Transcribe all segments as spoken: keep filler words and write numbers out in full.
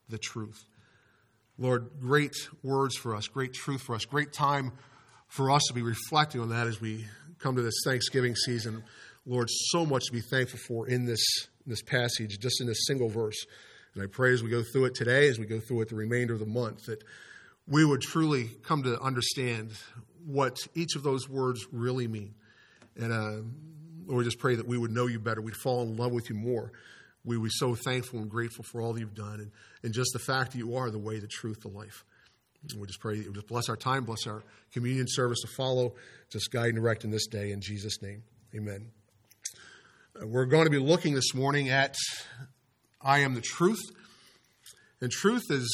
the truth. Lord, great words for us, great truth for us, great time for us to be reflecting on that as we come to this Thanksgiving season. Lord, so much to be thankful for in this, in this passage, just in this single verse. And I pray as we go through it today, as we go through it the remainder of the month, that we would truly come to understand what each of those words really mean. And uh, Lord, just pray that we would know you better. We'd fall in love with you more. We would be so thankful and grateful for all that you've done and, and just the fact that you are the way, the truth, the life. And we just pray that you just bless our time, bless our communion service to follow. Just guide and direct in this day in Jesus' name. Amen. Uh, we're going to be looking this morning at I am the truth. And truth is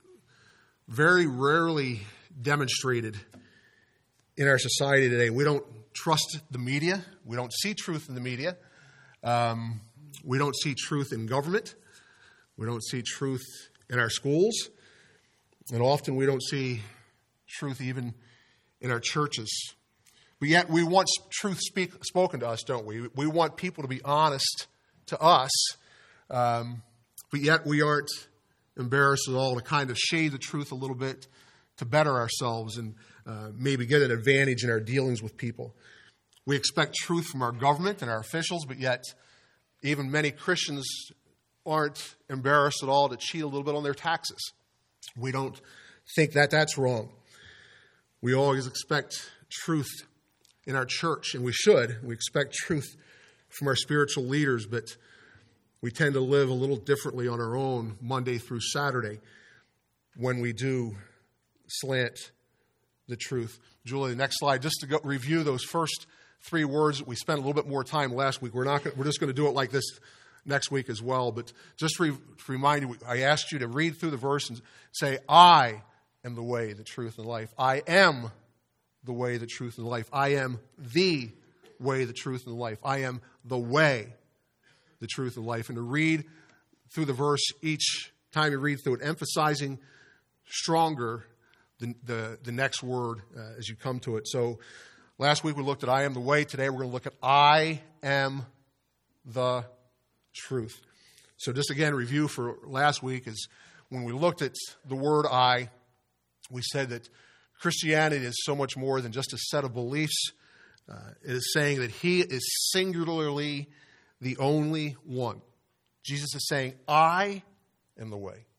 very rarely demonstrated in our society today. We don't trust the media. We don't see truth in the media. Um, we don't see truth in government. We don't see truth in our schools. And often we don't see truth even in our churches. But yet we want truth speak, spoken to us, don't we? We want people to be honest to us. Um, but yet we aren't embarrassed at all to kind of shade the truth a little bit to better ourselves and uh, maybe get an advantage in our dealings with people. We expect truth from our government and our officials, but yet even many Christians aren't embarrassed at all to cheat a little bit on their taxes. We don't think that that's wrong. We always expect truth in our church, and we should. We expect truth from our spiritual leaders, but we tend to live a little differently on our own Monday through Saturday when we do slant the truth. Julie, the next slide, just to go review those first three words that we spent a little bit more time last week. We're not. We're just going to do it like this next week as well. But just re- to remind you, I asked you to read through the verse and say, I am the way, the truth, and the life. I am the way, the truth, and the life. I am the way, the truth, and the life. I am the way, the truth, and life. And to read through the verse each time you read through it, emphasizing stronger the, the, the next word uh, as you come to it. So last week we looked at I am the way. Today we're going to look at I am the truth. So just again, review for last week is when we looked at the word I, we said that Christianity is so much more than just a set of beliefs. Uh, it is saying that he is singularly the only one. Jesus is saying, I am the way.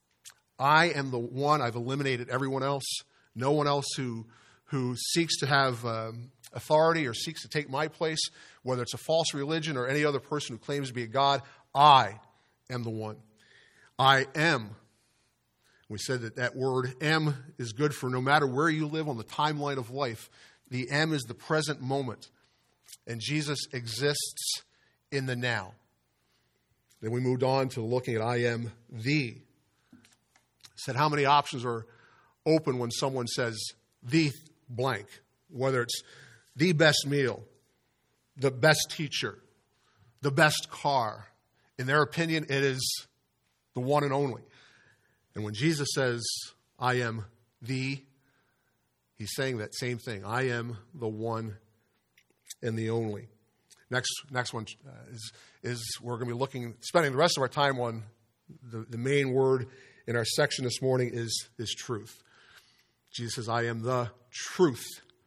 I am the one. I've eliminated everyone else. No one else who, who seeks to have um, authority or seeks to take my place, whether it's a false religion or any other person who claims to be a God. I am the one. I am. We said that that word am is good for no matter where you live on the timeline of life. The am is the present moment. And Jesus exists in the now. Then we moved on to looking at I am the. Said how many options are open when someone says the blank, whether it's the best meal, the best teacher, the best car. In their opinion, it is the one and only. And when Jesus says, I am the, he's saying that same thing. I am the one and the only. Next next one uh, is, is we're going to be looking, spending the rest of our time on the, the main word in our section this morning is, is truth. Jesus says, I am the truth.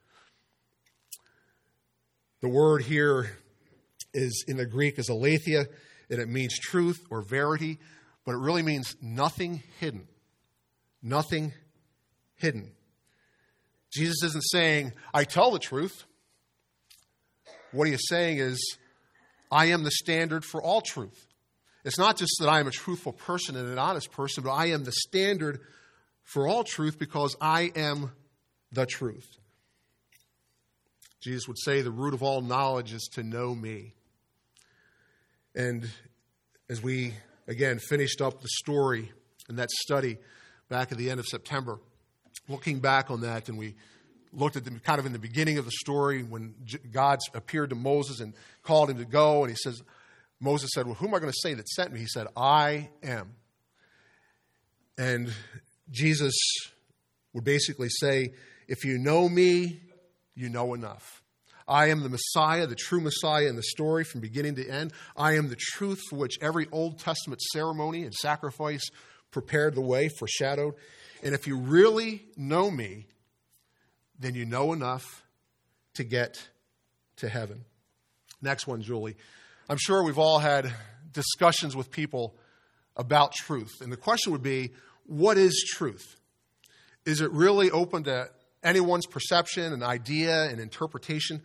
The word here is in the Greek is aletheia, and it means truth or verity, but it really means nothing hidden. Nothing hidden. Jesus isn't saying, I tell the truth. What he is saying is, I am the standard for all truth. It's not just that I am a truthful person and an honest person, but I am the standard for all truth because I am the truth. Jesus would say the root of all knowledge is to know me. And as we, again, finished up the story and that study back at the end of September, looking back on that, and we looked at the kind of in the beginning of the story when God appeared to Moses and called him to go, and he says, Moses said, well, who am I going to say that sent me? He said, I am. And Jesus would basically say, if you know me, you know enough. I am the Messiah, the true Messiah in the story from beginning to end. I am the truth for which every Old Testament ceremony and sacrifice prepared the way, foreshadowed. And if you really know me, then you know enough to get to heaven. Next one, Julie. I'm sure we've all had discussions with people about truth. And the question would be, what is truth? Is it really open to anyone's perception, an idea, an interpretation?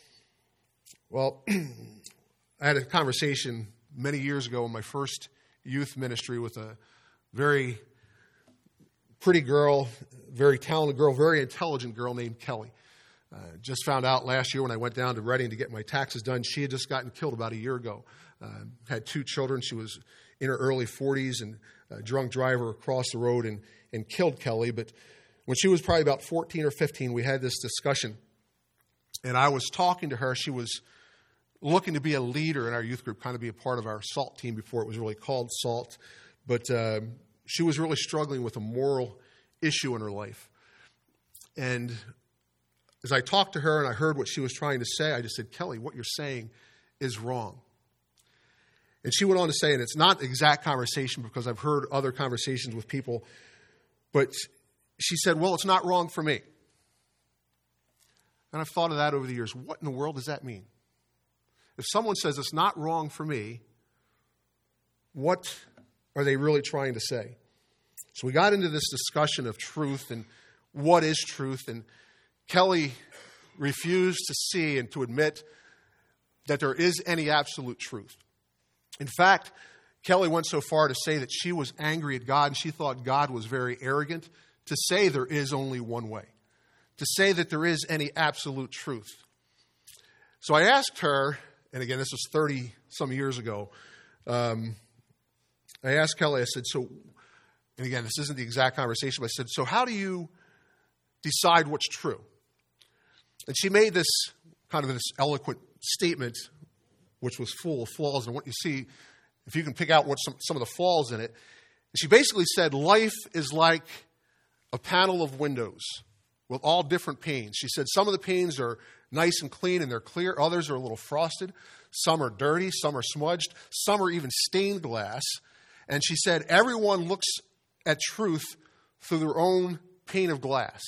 Well, I had a conversation many years ago in my first youth ministry with a very pretty girl, very talented girl, very intelligent girl named Kelly. Uh, just found out last year when I went down to Reading to get my taxes done, she had just gotten killed about a year ago. Uh, had two children. She was in her early forties, and a drunk driver crossed the road and, and killed Kelly. But when she was probably about fourteen or fifteen, we had this discussion. And I was talking to her. She was looking to be a leader in our youth group, kind of be a part of our SALT team before it was really called SALT. But uh, she was really struggling with a moral issue in her life. And as I talked to her and I heard what she was trying to say, I just said, Kelly, what you're saying is wrong. And she went on to say, and it's not exact conversation because I've heard other conversations with people, but she said, well, it's not wrong for me. And I've thought of that over the years. What in the world does that mean? If someone says it's not wrong for me, what are they really trying to say? So we got into this discussion of truth and what is truth, and Kelly refused to see and to admit that there is any absolute truth. In fact, Kelly went so far to say that she was angry at God and she thought God was very arrogant to say there is only one way, to say that there is any absolute truth. So I asked her, and again, this was thirty-some years ago, um, I asked Kelly, I said, so, and again, this isn't the exact conversation, but I said, so how do you decide what's true? And she made this kind of this eloquent statement, which was full of flaws. And what you see, if you can pick out what some, some of the flaws in it, she basically said life is like a panel of windows with all different panes. She said some of the panes are nice and clean and they're clear. Others are a little frosted. Some are dirty. Some are smudged. Some are even stained glass. And she said everyone looks at truth through their own pane of glass.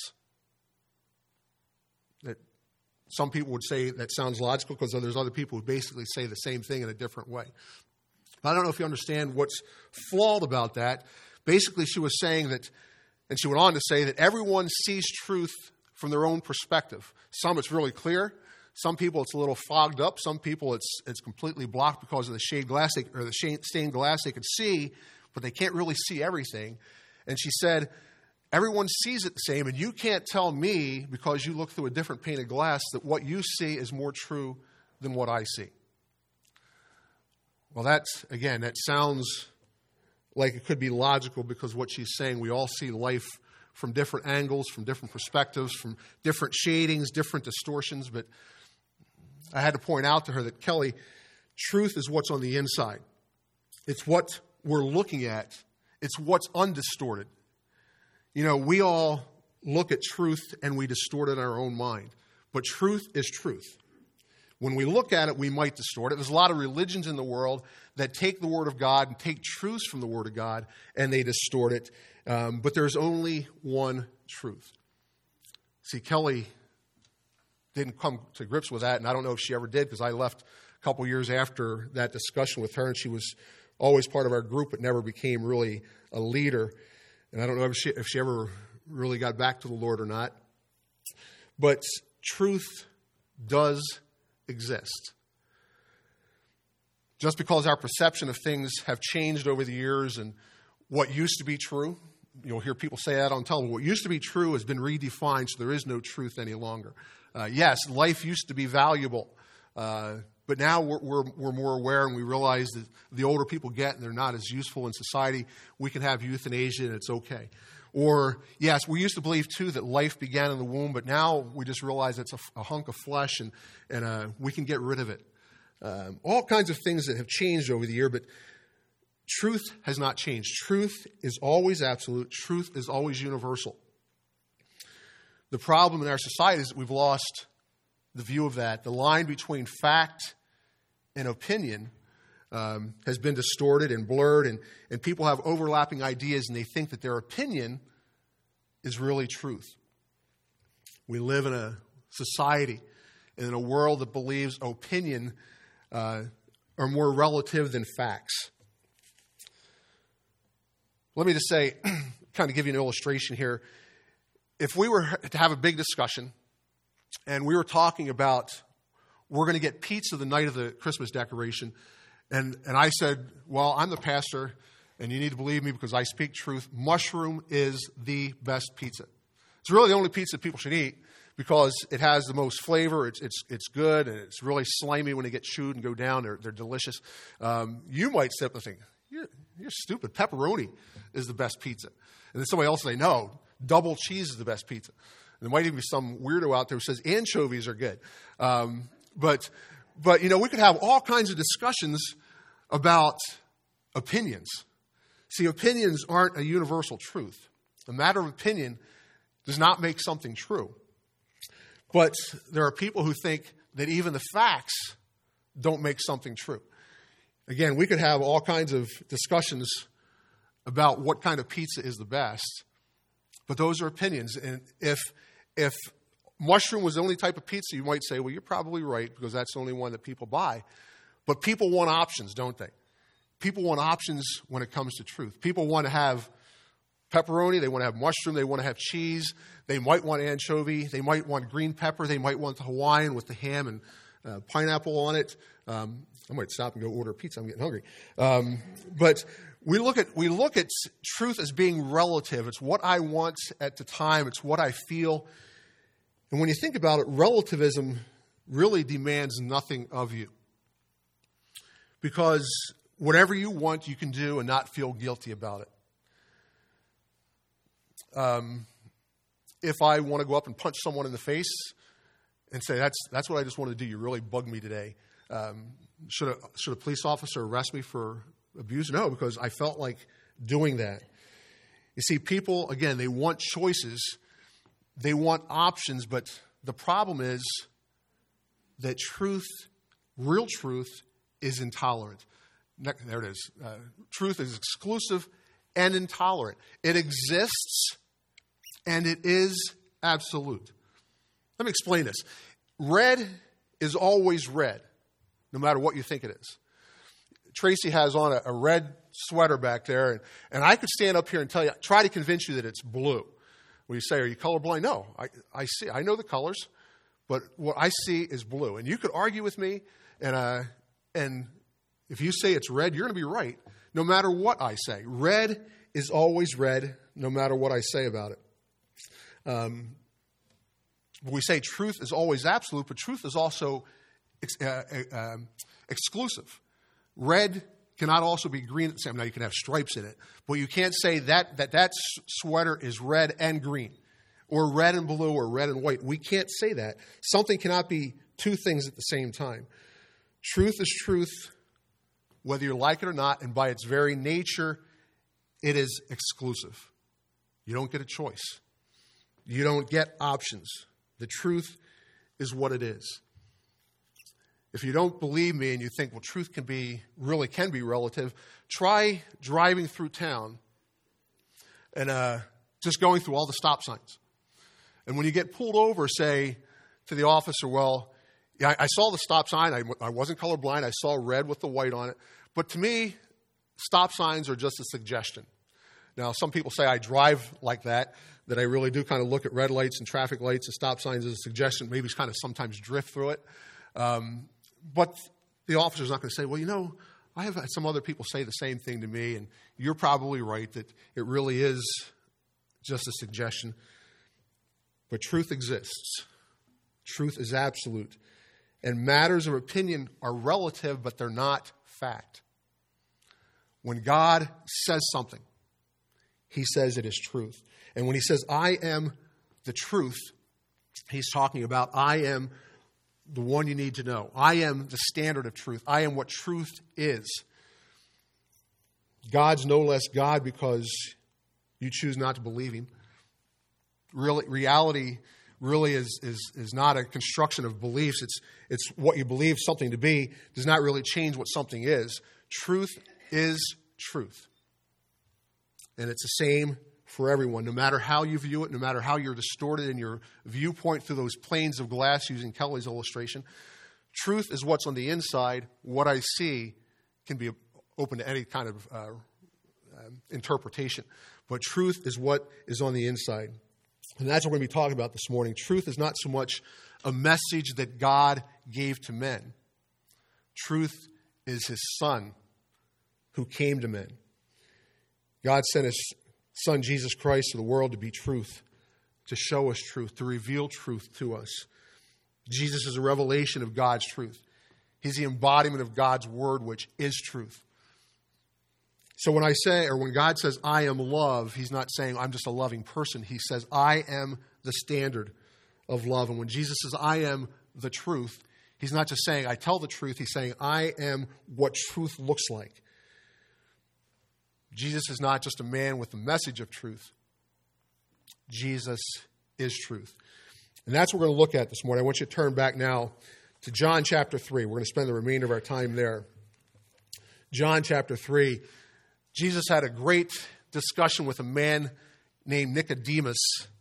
That some people would say that sounds logical because there's other people who basically say the same thing in a different way. But I don't know if you understand what's flawed about that. Basically, she was saying that, and she went on to say that everyone sees truth from their own perspective. Some it's really clear. Some people it's a little fogged up. Some people it's it's completely blocked because of the shade glass they, or the stained glass they can see, but they can't really see everything. And she said, everyone sees it the same, and you can't tell me because you look through a different pane of glass that what you see is more true than what I see. Well, that's, again, that sounds like it could be logical because what she's saying, we all see life from different angles, from different perspectives, from different shadings, different distortions. But I had to point out to her that, Kelly, truth is what's on the inside. It's what we're looking at. It's what's undistorted. You know, we all look at truth and we distort it in our own mind. But truth is truth. When we look at it, we might distort it. There's a lot of religions in the world that take the Word of God and take truths from the Word of God and they distort it. Um, but there's only one truth. See, Kelly didn't come to grips with that, and I don't know if she ever did because I left a couple years after that discussion with her, and she was always part of our group but never became really a leader. And I don't know if she, if she ever really got back to the Lord or not. But truth does exist. Just because our perception of things have changed over the years and what used to be true, you'll hear people say that on television, what used to be true has been redefined, so there is no truth any longer. Uh, yes, life used to be valuable, uh, but now we're, we're, we're more aware and we realize that the older people get and they're not as useful in society, we can have euthanasia and it's okay. Or, yes, we used to believe, too, that life began in the womb, but now we just realize it's a, a hunk of flesh and, and uh, we can get rid of it. Um, all kinds of things that have changed over the year, but truth has not changed. Truth is always absolute. Truth is always universal. The problem in our society is that we've lost the view of that. The line between fact and opinion um, has been distorted and blurred, and, and people have overlapping ideas, and they think that their opinion is really truth. We live in a society and in a world that believes opinion uh, are more relative than facts. Let me just say, kind of give you an illustration here. If we were to have a big discussion and we were talking about we're going to get pizza the night of the Christmas decoration, and, and I said, well, I'm the pastor, and you need to believe me because I speak truth. Mushroom is the best pizza. It's really the only pizza people should eat because it has the most flavor. It's it's it's good, and it's really slimy when they get chewed and go down. They're, they're delicious. Um, you might sit up and think, you're, you're stupid. Pepperoni is the best pizza. And then somebody else will say, no, double cheese is the best pizza. And there might even be some weirdo out there who says anchovies are good. Um, but, but, you know, we could have all kinds of discussions about opinions. See, opinions aren't a universal truth. A matter of opinion does not make something true. But there are people who think that even the facts don't make something true. Again, we could have all kinds of discussions about what kind of pizza is the best, but those are opinions. And if if mushroom was the only type of pizza, you might say, well, you're probably right because that's the only one that people buy. But people want options, don't they? People want options when it comes to truth. People want to have pepperoni, they want to have mushroom, they want to have cheese, they might want anchovy, they might want green pepper, they might want the Hawaiian with the ham and uh, pineapple on it. Um, I might stop and go order pizza. I'm getting hungry. Um, but we look at we look at truth as being relative. It's what I want at the time. It's what I feel. And when you think about it, relativism really demands nothing of you. Because whatever you want, you can do and not feel guilty about it. Um, if I want to go up and punch someone in the face and say, that's that's what I just wanted to do, you really bugged me today. Um, should a, should a police officer arrest me for abuse? No, because I felt like doing that. You see, people, again, they want choices. They want options, but the problem is that truth, real truth, is intolerant. There it is. Uh, truth is exclusive and intolerant. It exists, and it is absolute. Let me explain this. Red is always red, no matter what you think it is. Tracy has on a, a red sweater back there, and, and I could stand up here and tell you, try to convince you that it's blue. When you say, are you colorblind? No, I, I see. I know the colors, but what I see is blue. And you could argue with me, and uh, and if you say it's red, you're going to be right, no matter what I say. Red is always red, no matter what I say about it. Um, we say truth is always absolute, but truth is also ex- uh, uh, um, exclusive. Red cannot also be green at the same time. Now, you can have stripes in it, but you can't say that that, that sweater is red and green, or red and blue, or red and white. We can't say that. Something cannot be two things at the same time. Truth is truth, whether you like it or not, and by its very nature, it is exclusive. You don't get a choice. You don't get options. The truth is what it is. If you don't believe me and you think, well, truth can be, really can be relative, try driving through town and uh, just going through all the stop signs. And when you get pulled over, say to the officer, well, yeah, I, I saw the stop sign. I, I wasn't colorblind. I saw red with the white on it. But to me, stop signs are just a suggestion. Now, some people say I drive like that, that I really do kind of look at red lights and traffic lights and stop signs as a suggestion, maybe kind of sometimes drift through it. Um, but the officer's not going to say, well, you know, I have had some other people say the same thing to me, and you're probably right that it really is just a suggestion. But truth exists. Truth is absolute. And matters of opinion are relative, but they're not fact. When God says something, he says it is truth. And when he says, I am the truth, he's talking about, I am the one you need to know. I am the standard of truth. I am what truth is. God's no less God because you choose not to believe him. Really, reality really is, is, is not a construction of beliefs. It's, it's what you believe something to be does not really change what something is. Truth is truth. And it's the same for everyone, no matter how you view it, no matter how you're distorted in your viewpoint through those planes of glass using Kelly's illustration. Truth is what's on the inside. What I see can be open to any kind of uh, uh, interpretation. But truth is what is on the inside. And that's what we're going to be talking about this morning. Truth is not so much a message that God gave to men. Truth is his Son who came to men. God sent his Son, Jesus Christ, to the world to be truth, to show us truth, to reveal truth to us. Jesus is a revelation of God's truth. He's the embodiment of God's word, which is truth. So when I say, or when God says, I am love, he's not saying I'm just a loving person. He says, I am the standard of love. And when Jesus says, I am the truth, he's not just saying, I tell the truth. He's saying, I am what truth looks like. Jesus is not just a man with the message of truth. Jesus is truth. And that's what we're going to look at this morning. I want you to turn back now to John chapter three. We're going to spend the remainder of our time there. John chapter three. Jesus had a great discussion with a man named Nicodemus.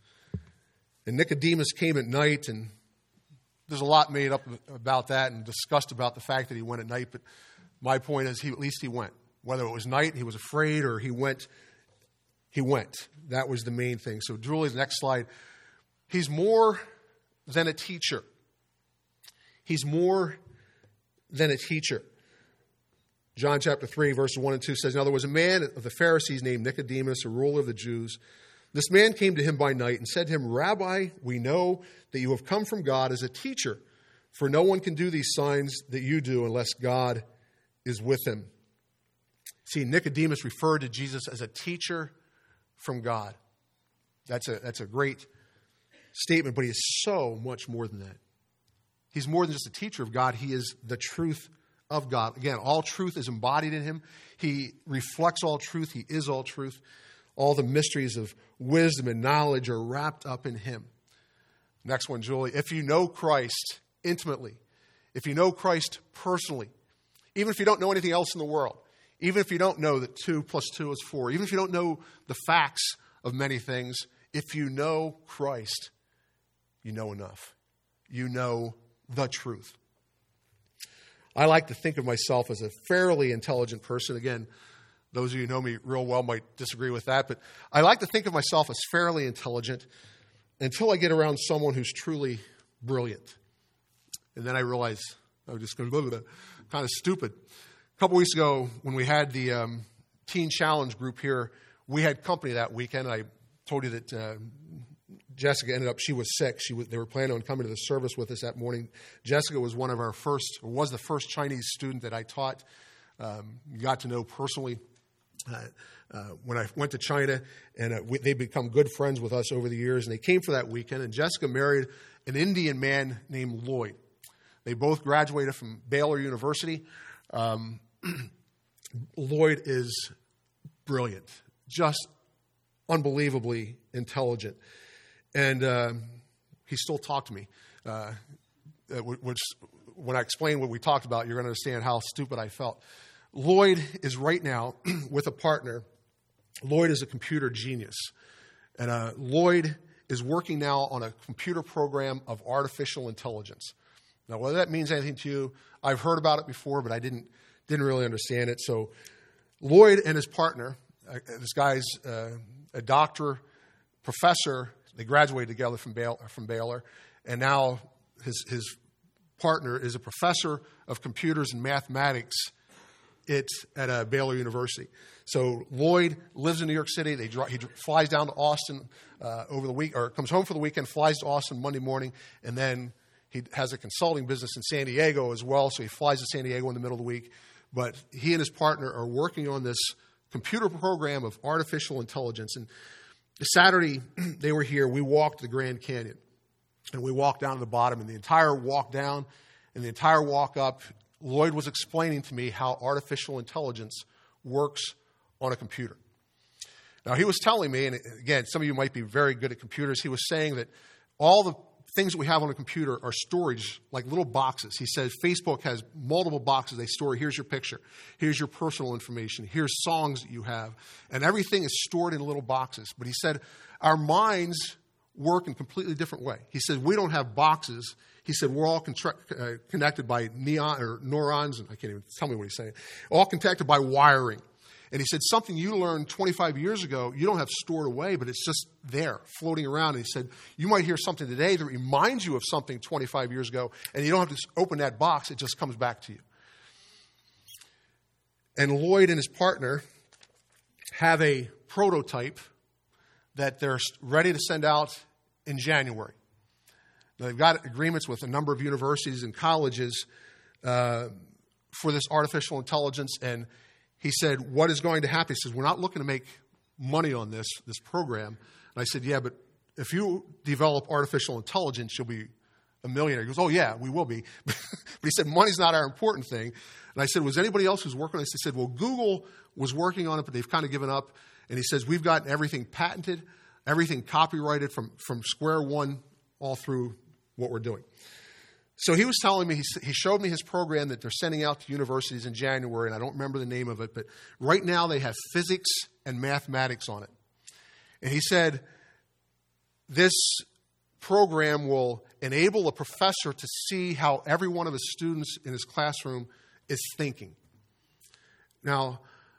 And Nicodemus came at night, and there's a lot made up about that and discussed about the fact that he went at night. But my point is, he at least he went. Whether it was night, he was afraid, or he went, he went. That was the main thing. So Julie, the next slide. He's more than a teacher. He's more than a teacher. John chapter three, verses one and two says, Now there was a man of the Pharisees named Nicodemus, a ruler of the Jews. This man came to him by night and said to him, Rabbi, we know that you have come from God as a teacher, for no one can do these signs that you do unless God is with him. See, Nicodemus referred to Jesus as a teacher from God. That's a, that's a great statement, but he is so much more than that. He's more than just a teacher of God. He is the truth of God. Again, all truth is embodied in him. He reflects all truth. He is all truth. All the mysteries of wisdom and knowledge are wrapped up in him. Next one, Julie. If you know Christ intimately, if you know Christ personally, even if you don't know anything else in the world, even if you don't know that two plus two is four, even if you don't know the facts of many things, if you know Christ, you know enough. You know the truth. I like to think of myself as a fairly intelligent person. Again, those of you who know me real well might disagree with that, but I like to think of myself as fairly intelligent until I get around someone who's truly brilliant. And then I realize I'm just going to live with it. Kind of stupid. A couple weeks ago, when we had the um, Teen Challenge group here, we had company that weekend. I told you that uh, Jessica ended up, she was sick. She was, they were planning on coming to the service with us that morning. Jessica was one of our first, or was the first Chinese student that I taught, um, got to know personally. Uh, uh, when I went to China, and uh, we, they've become good friends with us over the years, and they came for that weekend, and Jessica married an Indian man named Lloyd. They both graduated from Baylor University. Um, Lloyd is brilliant, just unbelievably intelligent. And uh, he still talked to me, uh, which when I explain what we talked about, you're going to understand how stupid I felt. Lloyd is right now with a partner. Lloyd is a computer genius. And uh, Lloyd is working now on a computer program of artificial intelligence. Now, whether that means anything to you, I've heard about it before, but I didn't didn't really understand it. So Lloyd and his partner, uh, this guy's uh, a doctor, professor. They graduated together from Baylor, from Baylor, and now his his partner is a professor of computers and mathematics at at uh, Baylor University. So Lloyd lives in New York City. They he flies down to Austin uh, over the week, or comes home for the weekend, flies to Austin Monday morning, and then he has a consulting business in San Diego as well. So he flies to San Diego in the middle of the week. But he and his partner are working on this computer program of artificial intelligence. And Saturday, they were here. We walked the Grand Canyon. And we walked down to the bottom. And the entire walk down and the entire walk up, Lloyd was explaining to me how artificial intelligence works on a computer. Now, he was telling me, and again, some of you might be very good at computers, he was saying that all the things that we have on a computer are storage, like little boxes. He says Facebook has multiple boxes they store. Here's your picture. Here's your personal information. Here's songs that you have. And everything is stored in little boxes. But he said our minds work in a completely different way. He said we don't have boxes. He said we're all contra- uh, connected by neon or neurons, and I can't even tell me what he's saying, all connected by wiring. And he said something you learned twenty-five years ago, you don't have stored away, but it's just there, floating around. And he said you might hear something today that reminds you of something twenty-five years ago, and you don't have to open that box. It just comes back to you. And Lloyd and his partner have a prototype that they're ready to send out in January. Now, they've got agreements with a number of universities and colleges uh, for this artificial intelligence. And he said, what is going to happen? He says, we're not looking to make money on this, this program. And I said, yeah, but if you develop artificial intelligence, you'll be a millionaire. He goes, oh, yeah, we will be. But he said, money's not our important thing. And I said, was anybody else who's working on this? He said, well, Google was working on it, but they've kind of given up. And he says, we've gotten everything patented, everything copyrighted from, from square one all through what we're doing. So he was telling me, he, he showed me his program that they're sending out to universities in January, and I don't remember the name of it, but right now they have physics and mathematics on it. And he said, this program will enable a professor to see how every one of his students in his classroom is thinking. Now,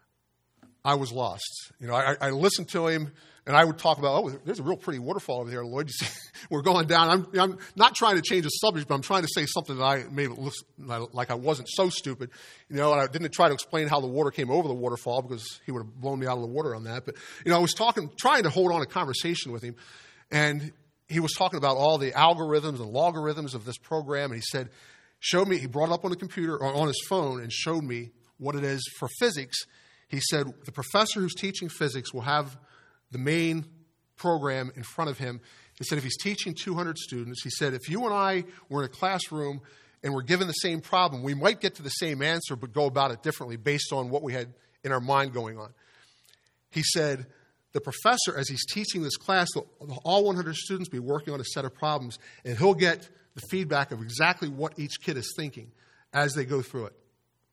I was lost. You know, I, I listened to him, and I would talk about, oh, there's a real pretty waterfall over there, Lloyd. You see, we're going down. I'm, I'm not trying to change the subject, but I'm trying to say something that I made it look like I wasn't so stupid. You know, and I didn't try to explain how the water came over the waterfall because he would have blown me out of the water on that. But, you know, I was talking, trying to hold on a conversation with him, and he was talking about all the algorithms and logarithms of this program, and he said, showed me, he brought it up on the computer, or on his phone, and showed me what it is for physics. He said the professor who's teaching physics will have the main program in front of him. He said if he's teaching two hundred students, he said if you and I were in a classroom and were given the same problem, we might get to the same answer but go about it differently based on what we had in our mind going on. He said the professor, as he's teaching this class, all one hundred students be working on a set of problems, and he'll get the feedback of exactly what each kid is thinking as they go through it.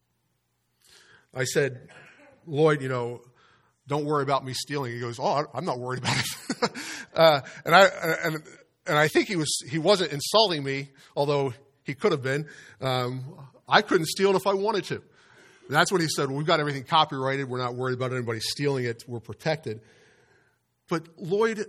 I said, Lloyd, you know, don't worry about me stealing. He goes, oh, I'm not worried about it. uh, and I and and I think he was he wasn't insulting me, although he could have been. Um, I couldn't steal it if I wanted to. And that's when he said, well, we've got everything copyrighted. We're not worried about anybody stealing it. We're protected. But Lloyd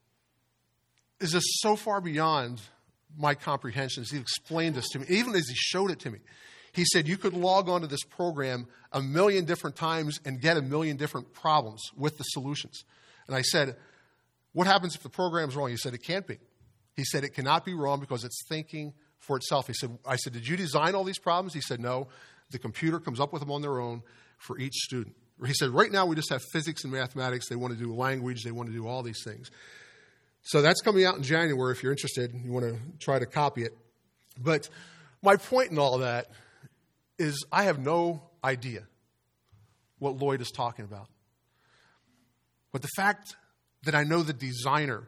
is just so far beyond my comprehensions. He explained this to me, even as he showed it to me. He said you could log onto this program a million different times and get a million different problems with the solutions. And I said, what happens if the program's wrong? He said, it can't be. He said, it cannot be wrong because it's thinking for itself. He said, I said, did you design all these problems? He said, no. The computer comes up with them on their own for each student. He said, right now we just have physics and mathematics. They want to do language. They want to do all these things. So that's coming out in January if you're interested. You want to try to copy it. But my point in all that is I have no idea what Lloyd is talking about. But the fact that I know the designer,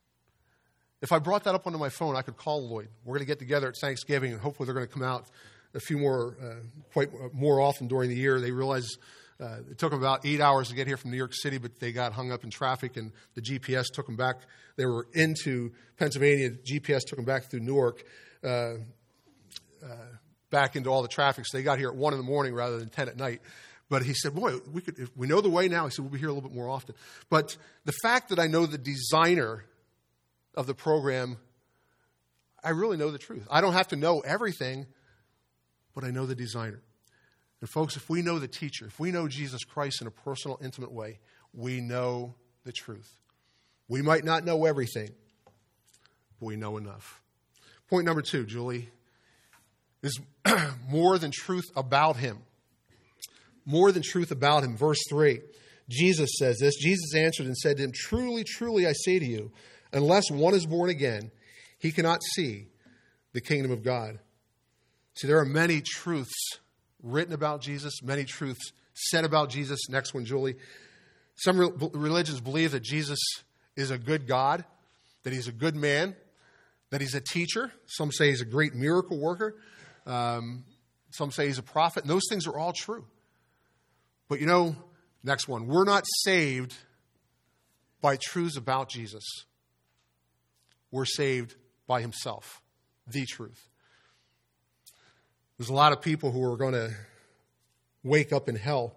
if I brought that up onto my phone, I could call Lloyd. We're going to get together at Thanksgiving, and hopefully they're going to come out a few more, uh, quite more often during the year. They realize uh, it took them about eight hours to get here from New York City, but they got hung up in traffic, and the G P S took them back. They were into Pennsylvania. The G P S took them back through Newark. Uh, uh, back into all the traffic. So they got here at one in the morning rather than ten at night. But he said, boy, we could, if we know the way now. He said, we'll be here a little bit more often. But the fact that I know the designer of the program, I really know the truth. I don't have to know everything, but I know the designer. And folks, if we know the teacher, if we know Jesus Christ in a personal, intimate way, we know the truth. We might not know everything, but we know enough. Point number two, Julie, is more than truth about him. More than truth about him. Verse three, Jesus says this. Jesus answered and said to him, truly, truly, I say to you, unless one is born again, he cannot see the kingdom of God. See, there are many truths written about Jesus, many truths said about Jesus. Next one, Julie. Some religions believe that Jesus is a good God, that he's a good man, that he's a teacher. Some say he's a great miracle worker. Um, some say he's a prophet. And those things are all true. But you know, next one, we're not saved by truths about Jesus. We're saved by himself, the truth. There's a lot of people who are going to wake up in hell.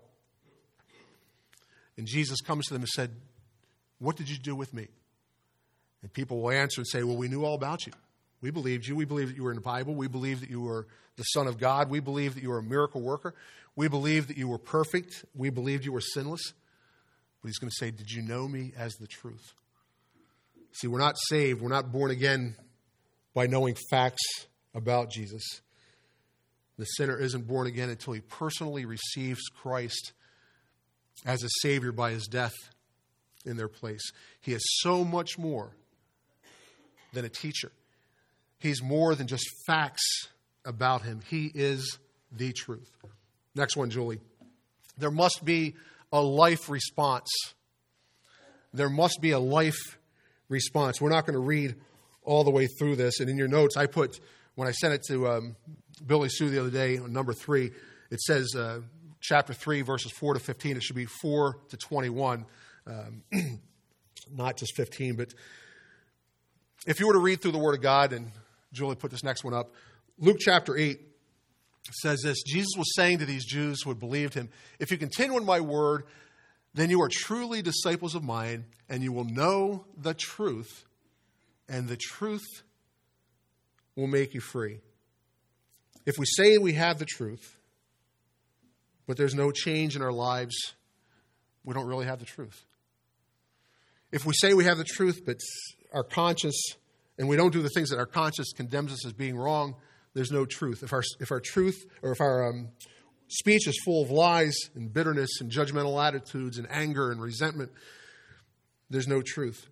And Jesus comes to them and said, what did you do with me? And people will answer and say, well, we knew all about you. We believed you. We believed that you were in the Bible. We believed that you were the Son of God. We believed that you were a miracle worker. We believed that you were perfect. We believed you were sinless. But he's going to say, did you know me as the truth? See, we're not saved. We're not born again by knowing facts about Jesus. The sinner isn't born again until he personally receives Christ as a Savior by his death in their place. He is so much more than a teacher. He's more than just facts about him. He is the truth. Next one, Julie. There must be a life response. There must be a life response. We're not going to read all the way through this. And in your notes, I put, when I sent it to um, Billy Sue the other day, on number three, it says uh, chapter three, verses four to fifteen. It should be four to twenty-one, um, not just fifteen. But if you were to read through the Word of God, and Julie put this next one up, Luke chapter eight says this. Jesus was saying to these Jews who had believed him, if you continue in my word, then you are truly disciples of mine, and you will know the truth, and the truth will make you free. If we say we have the truth, but there's no change in our lives, we don't really have the truth. If we say we have the truth, but our conscience, and we don't do the things that our conscience condemns us as being wrong, there's no truth. If our if our truth, or if our um, speech is full of lies and bitterness and judgmental attitudes and anger and resentment, there's no truth.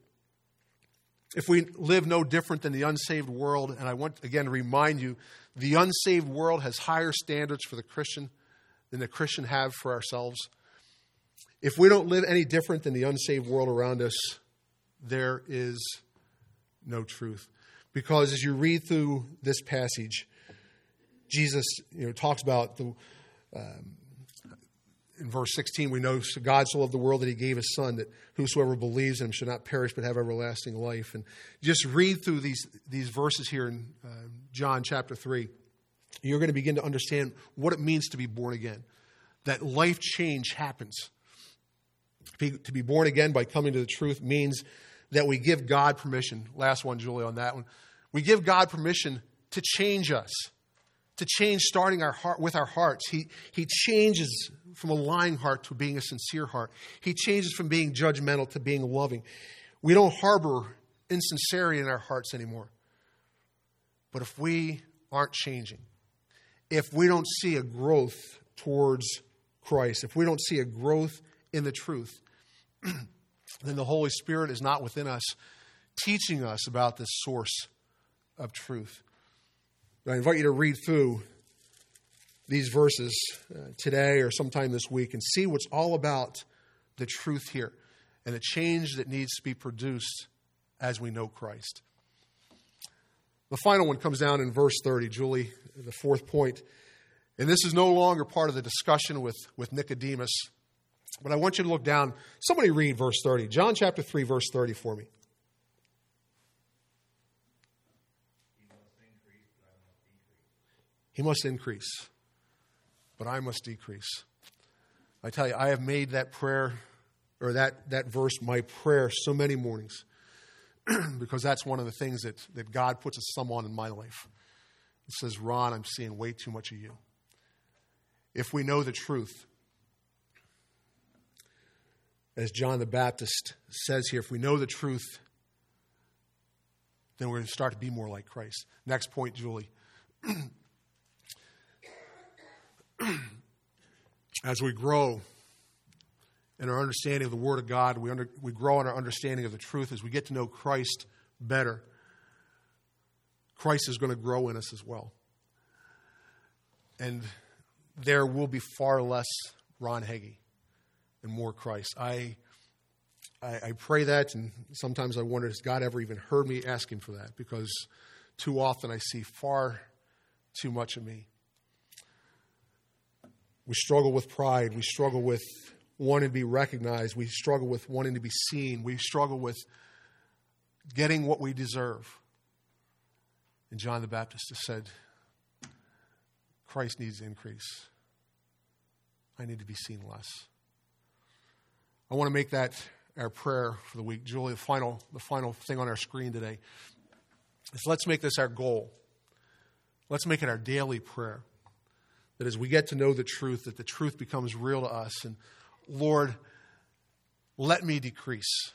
If we live no different than the unsaved world, and I want again to remind you, the unsaved world has higher standards for the Christian than the Christian have for ourselves. If we don't live any different than the unsaved world around us, there is no truth. Because as you read through this passage, Jesus, you know, talks about the um, in verse sixteen, we know God so loved the world that he gave his son, that whosoever believes in him should not perish but have everlasting life. And just read through these, these verses here in uh, John chapter three. You're going to begin to understand what it means to be born again. That life change happens. To be born again by coming to the truth means that we give God permission. Last one, Julie, on that one. We give God permission to change us. To change starting our heart with our hearts. He, he changes from a lying heart to being a sincere heart. He changes from being judgmental to being loving. We don't harbor insincerity in our hearts anymore. But if we aren't changing, if we don't see a growth towards Christ, if we don't see a growth in the truth, then the Holy Spirit is not within us, teaching us about this source of truth. I invite you to read through these verses uh, today or sometime this week and see what's all about the truth here and the change that needs to be produced as we know Christ. The final one comes down in verse thirty, Julie, the fourth point. And this is no longer part of the discussion with, with Nicodemus, but I want you to look down. Somebody read verse thirty. John chapter three, verse thirty for me. He must increase, but I must decrease. I tell you, I have made that prayer, or that, that verse my prayer so many mornings, because that's one of the things that, that God puts a sum on in my life. It says, Ron, I'm seeing way too much of you. If we know the truth, as John the Baptist says here, if we know the truth, then we're going to start to be more like Christ. Next point, Julie. As we grow in our understanding of the Word of God, we, under, we grow in our understanding of the truth. As we get to know Christ better, Christ is going to grow in us as well. And there will be far less Ron Hagee and more Christ. I, I, I pray that, and sometimes I wonder, has God ever even heard me ask him for that? Because too often I see far too much of me. We struggle with pride. We struggle with wanting to be recognized. We struggle with wanting to be seen. We struggle with getting what we deserve. And John the Baptist has said, Christ needs increase. I need to be seen less. I want to make that our prayer for the week. Julie, the final, the final thing on our screen today is let's make this our goal. Let's make it our daily prayer. That as we get to know the truth, that the truth becomes real to us. And Lord, let me decrease.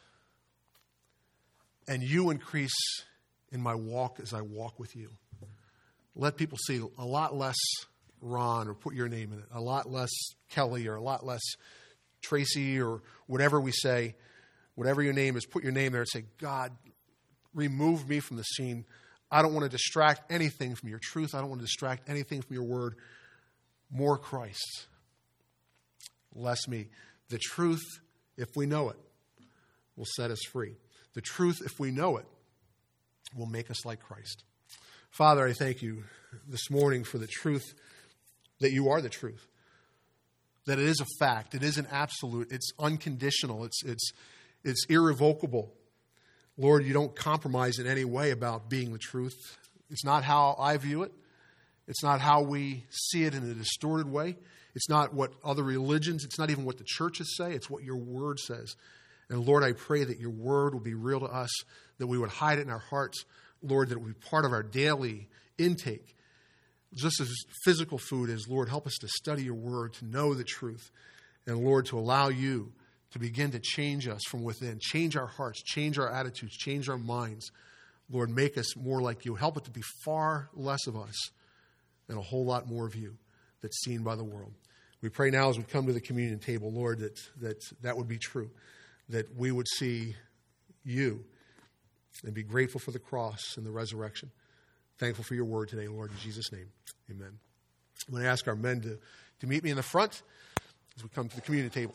And you increase in my walk as I walk with you. Let people see a lot less Ron, or put your name in it, a lot less Kelly, or a lot less Tracy, or whatever we say, whatever your name is, put your name there and say, God, remove me from the scene. I don't want to distract anything from your truth. I don't want to distract anything from your word. More Christ, less me. The truth, if we know it, will set us free. The truth, if we know it, will make us like Christ. Father, I thank you this morning for the truth that you are the truth, that it is a fact, it is an absolute, it's unconditional, it's it's it's irrevocable. Lord, you don't compromise in any way about being the truth. It's not how I view it. It's not how we see it in a distorted way. It's not what other religions, it's not even what the churches say. It's what your word says. And Lord, I pray that your word will be real to us, that we would hide it in our hearts. Lord, that it will be part of our daily intake. Just as physical food is, Lord, help us to study your word, to know the truth. And Lord, to allow you to begin to change us from within, change our hearts, change our attitudes, change our minds. Lord, make us more like you. Help it to be far less of us and a whole lot more of you that's seen by the world. We pray now as we come to the communion table, Lord, that that, that would be true, that we would see you and be grateful for the cross and the resurrection. Thankful for your word today, Lord, in Jesus' name, amen. I'm going to ask our men to, to meet me in the front as we come to the communion table.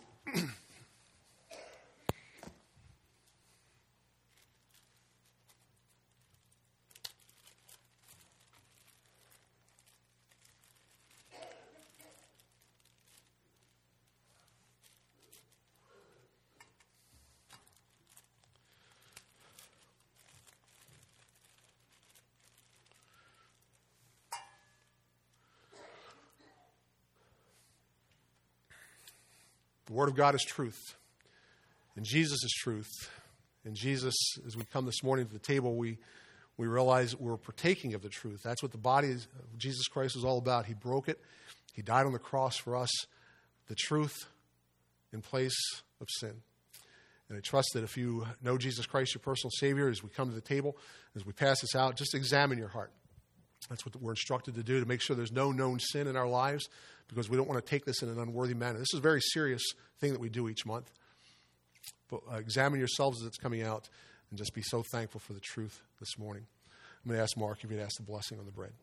The Word of God is truth, and Jesus is truth. And Jesus, as we come this morning to the table, we, we realize we're partaking of the truth. That's what the body of Jesus Christ is all about. He broke it. He died on the cross for us, the truth in place of sin. And I trust that if you know Jesus Christ, your personal Savior, as we come to the table, as we pass this out, just examine your heart. That's what we're instructed to do, to make sure there's no known sin in our lives, because we don't want to take this in an unworthy manner. This is a very serious thing that we do each month. But uh, examine yourselves as it's coming out, and just be so thankful for the truth this morning. I'm going to ask Mark if you'd ask the blessing on the bread.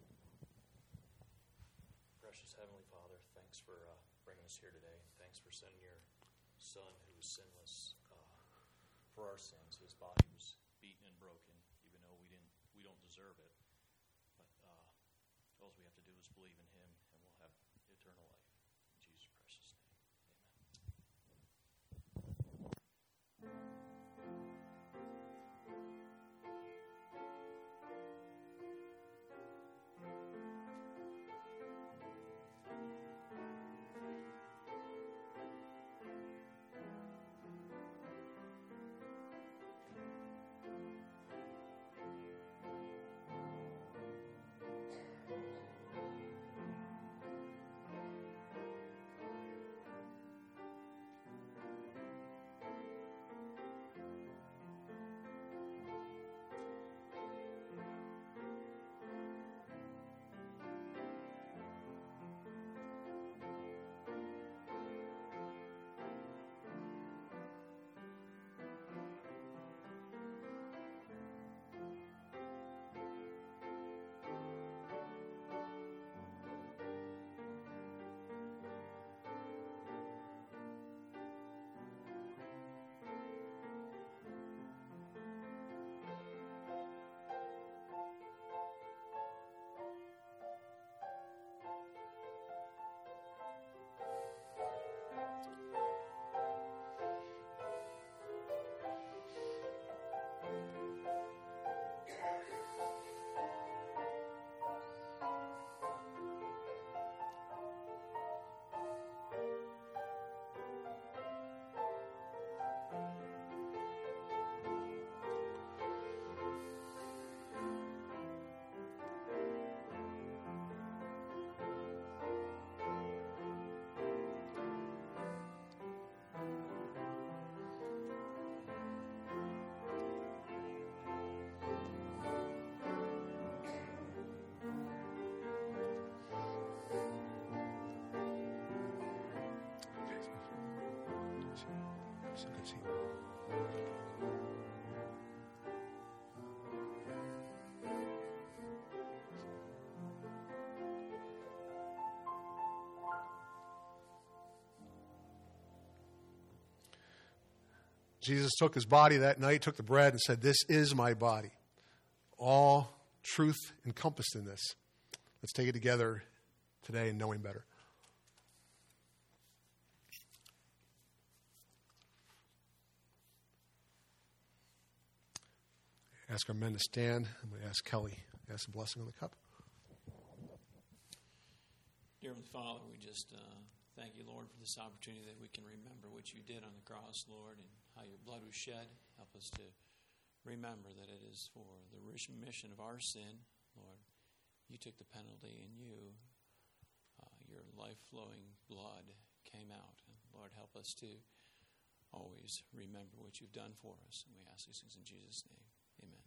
Precious Heavenly Father, thanks for uh, bringing us here today. Thanks for sending your Son, who was sinless, uh, for our sins. His body was beaten and broken, even though we didn't, we don't deserve it. All we have to do is believe in him, and we'll have eternal life. In Jesus' precious name, So good to see you. Jesus took his body that night, took the bread, and said, "This is my body." All truth encompassed in this. Let's take it together today and know him better. Ask our men to stand. I'm going to ask Kelly to ask a blessing on the cup. Dear Heavenly Father, we just uh, thank you, Lord, for this opportunity that we can remember what you did on the cross, Lord, and how your blood was shed. Help us to remember that it is for the remission of our sin, Lord. You took the penalty, and you, uh, your life-flowing blood came out. And Lord, help us to always remember what you've done for us. And we ask these things in Jesus' name. Amen.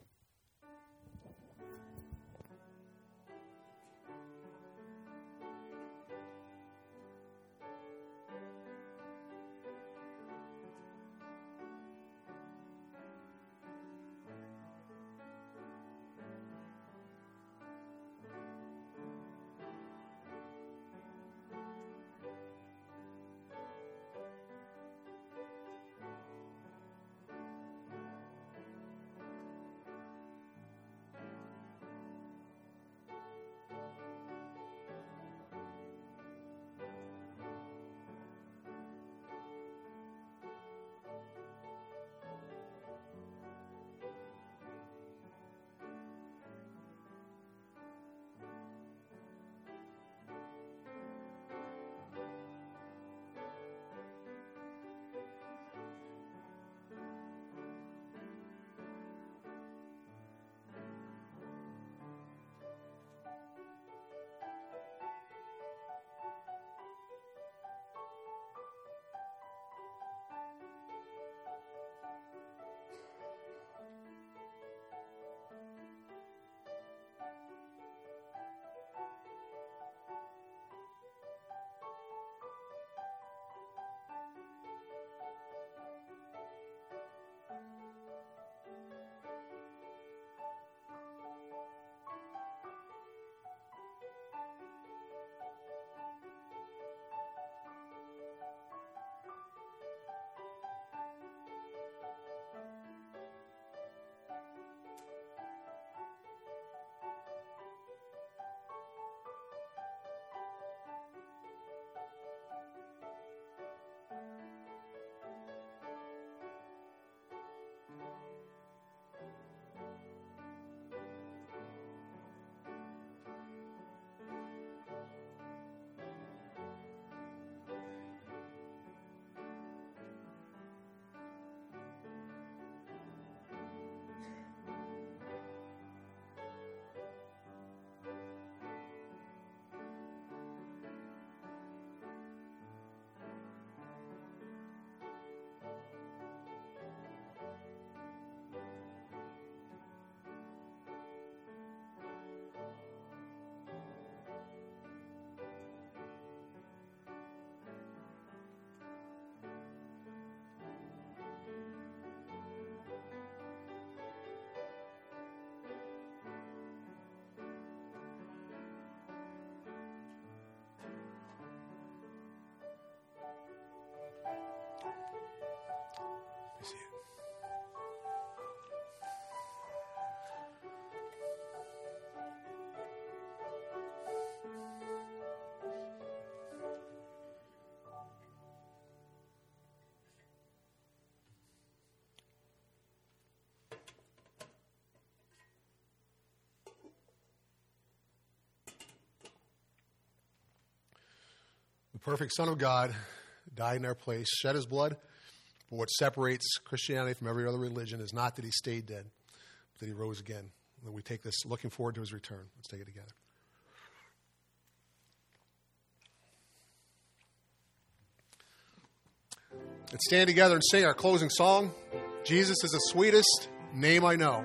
The perfect Son of God died in our place, shed his blood. But what separates Christianity from every other religion is not that he stayed dead, but that he rose again. And we take this looking forward to his return. Let's take it together. Let's stand together and sing our closing song. Jesus is the sweetest name I know.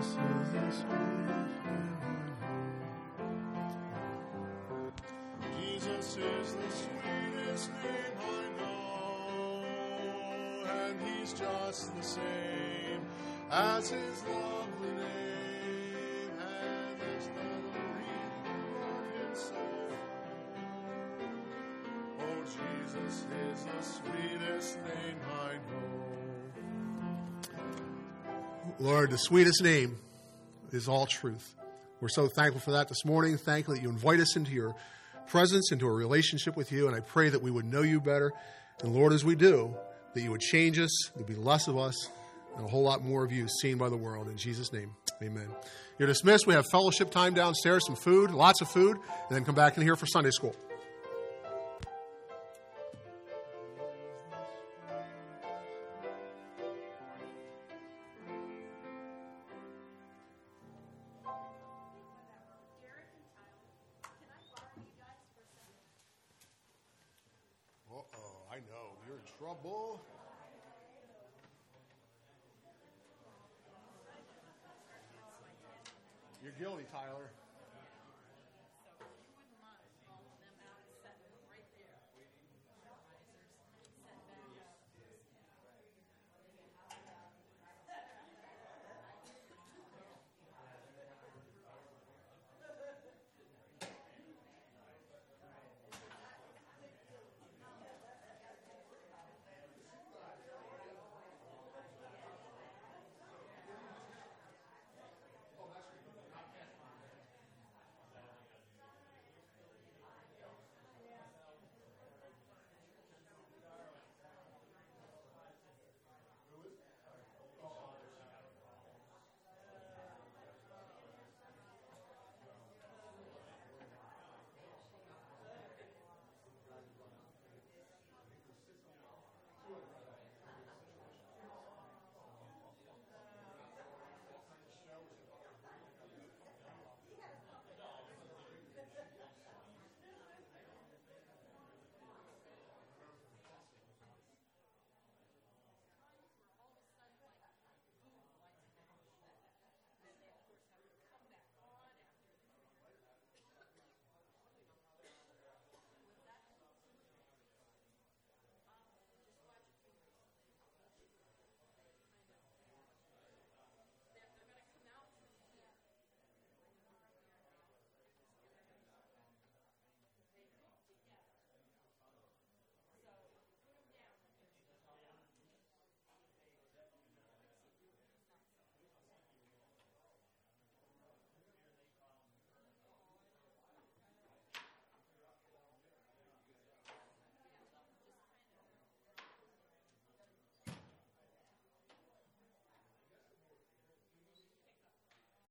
Jesus is the sweetest name I know, and he's just the same as his lovely name, and there's none real in soul. Oh, Jesus is the sweetest name I know. Lord, the sweetest name is all truth. We're so thankful for that this morning. Thankful that you invite us into your presence, into a relationship with you, and I pray that we would know you better. And Lord, as we do, that you would change us, there'd be less of us, and a whole lot more of you seen by the world. In Jesus' name, amen. You're dismissed. We have fellowship time downstairs, some food, lots of food, and then come back in here for Sunday school. Uh-oh, I know. You're in trouble. You're guilty, Tyler.